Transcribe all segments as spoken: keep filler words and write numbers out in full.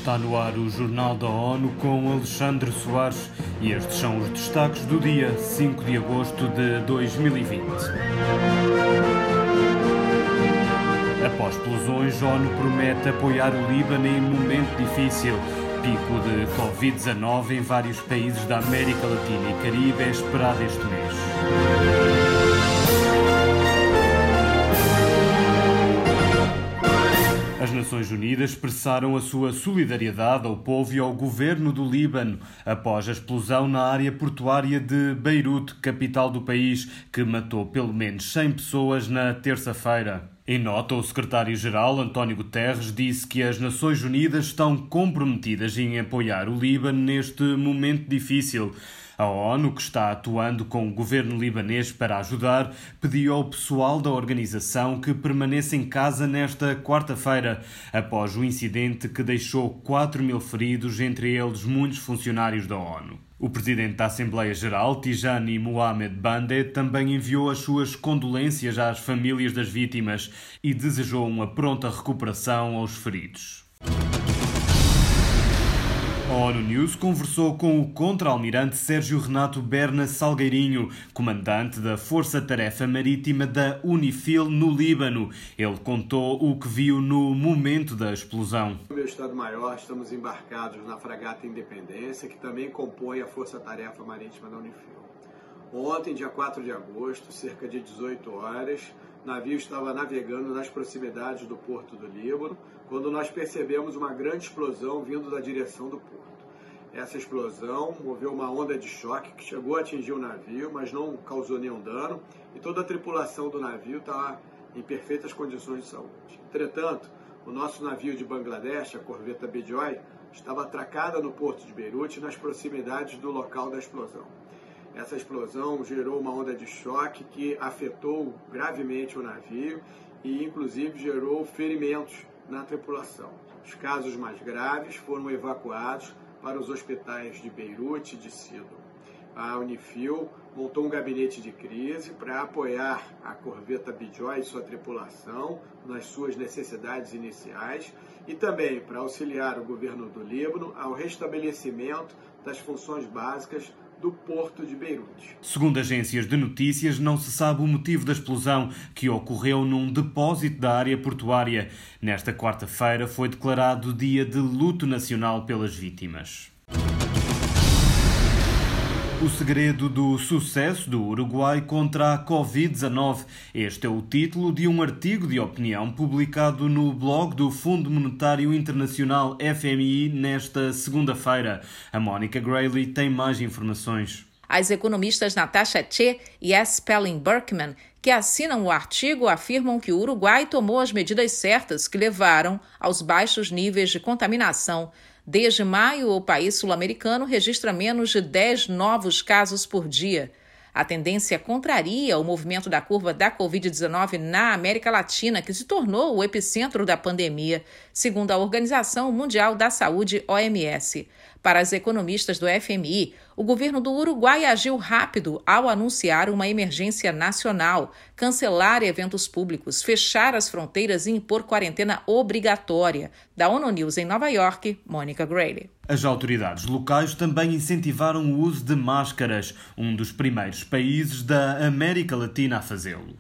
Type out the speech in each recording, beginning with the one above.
Está no ar o Jornal da ONU com Alexandre Soares e estes são os destaques do dia cinco de agosto de dois mil e vinte. Após explosões, a ONU promete apoiar o Líbano em momento difícil. Pico de covid dezanove em vários países da América Latina e Caribe é esperado este mês. As Nações Unidas expressaram a sua solidariedade ao povo e ao governo do Líbano após a explosão na área portuária de Beirute, capital do país, que matou pelo menos cem pessoas na terça-feira. Em nota, o secretário-geral, António Guterres, disse que as Nações Unidas estão comprometidas em apoiar o Líbano neste momento difícil. A ONU, que está atuando com o governo libanês para ajudar, pediu ao pessoal da organização que permaneça em casa nesta quarta-feira, após o incidente que deixou quatro mil feridos, entre eles muitos funcionários da ONU. O presidente da Assembleia Geral, Tijani Mohamed Bande, também enviou as suas condolências às famílias das vítimas e desejou uma pronta recuperação aos feridos. A ONU News conversou com o contra-almirante Sérgio Renato Berna Salgueirinho, comandante da Força-Tarefa Marítima da UNIFIL no Líbano. Ele contou o que viu no momento da explosão. No meu Estado-Maior estamos embarcados na fragata Independência, que também compõe a Força-Tarefa Marítima da UNIFIL. Ontem, dia quatro de agosto, cerca de dezoito horas, o navio estava navegando nas proximidades do porto do Líbano, quando nós percebemos uma grande explosão vindo da direção do porto. Essa explosão moveu uma onda de choque que chegou a atingir o navio, mas não causou nenhum dano, e toda a tripulação do navio estava em perfeitas condições de saúde. Entretanto, o nosso navio de Bangladesh, a corveta Bijoy, estava atracada no porto de Beirute, nas proximidades do local da explosão. Essa explosão gerou uma onda de choque que afetou gravemente o navio e, inclusive, gerou ferimentos na tripulação. Os casos mais graves foram evacuados para os hospitais de Beirute e de Sidon. A UNIFIL montou um gabinete de crise para apoiar a corveta Bijoy e sua tripulação nas suas necessidades iniciais e também para auxiliar o governo do Líbano ao restabelecimento das funções básicas do porto de Beirute. Segundo agências de notícias, não se sabe o motivo da explosão, que ocorreu num depósito da área portuária. Nesta quarta-feira foi declarado dia de luto nacional pelas vítimas. O segredo do sucesso do Uruguai contra a covid dezanove. Este é o título de um artigo de opinião publicado no blog do Fundo Monetário Internacional F M I nesta segunda-feira. A Mónica Grayley tem mais informações. As economistas Natasha Che e S. Pelling Berkman, que assinam o artigo, afirmam que o Uruguai tomou as medidas certas que levaram aos baixos níveis de contaminação. Desde maio, o país sul-americano registra menos de dez novos casos por dia. A tendência contraria o movimento da curva da covid dezanove na América Latina, que se tornou o epicentro da pandemia, segundo a Organização Mundial da Saúde, O M S. Para as economistas do F M I, o governo do Uruguai agiu rápido ao anunciar uma emergência nacional, cancelar eventos públicos, fechar as fronteiras e impor quarentena obrigatória. Da ONU News em Nova York, Mônica Grayley. As autoridades locais também incentivaram o uso de máscaras, um dos primeiros países da América Latina a fazê-lo.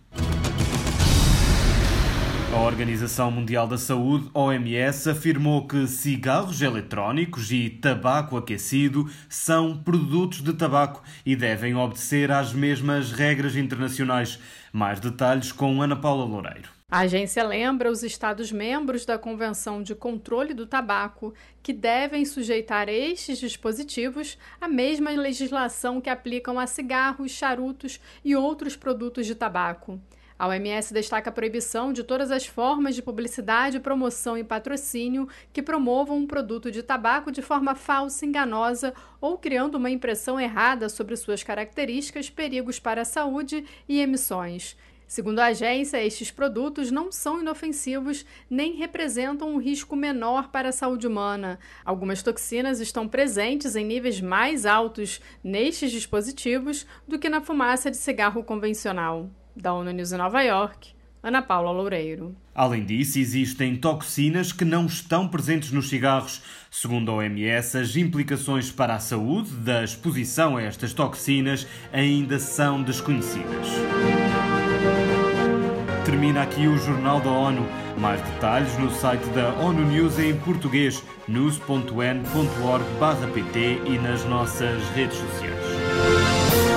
A Organização Mundial da Saúde, O M S, afirmou que cigarros eletrónicos e tabaco aquecido são produtos de tabaco e devem obedecer às mesmas regras internacionais. Mais detalhes com Ana Paula Loureiro. A agência lembra os Estados-membros da Convenção de Controle do Tabaco que devem sujeitar estes dispositivos à mesma legislação que aplicam a cigarros, charutos e outros produtos de tabaco. A O M S destaca a proibição de todas as formas de publicidade, promoção e patrocínio que promovam um produto de tabaco de forma falsa, enganosa ou criando uma impressão errada sobre suas características, perigos para a saúde e emissões. Segundo a agência, estes produtos não são inofensivos nem representam um risco menor para a saúde humana. Algumas toxinas estão presentes em níveis mais altos nestes dispositivos do que na fumaça de cigarro convencional. Da ONU News em Nova York, Ana Paula Loureiro. Além disso, existem toxinas que não estão presentes nos cigarros. Segundo a O M S, as implicações para a saúde da exposição a estas toxinas ainda são desconhecidas. Termina aqui o Jornal da ONU. Mais detalhes no site da ONU News em português, news ponto n ponto org barra pt e nas nossas redes sociais.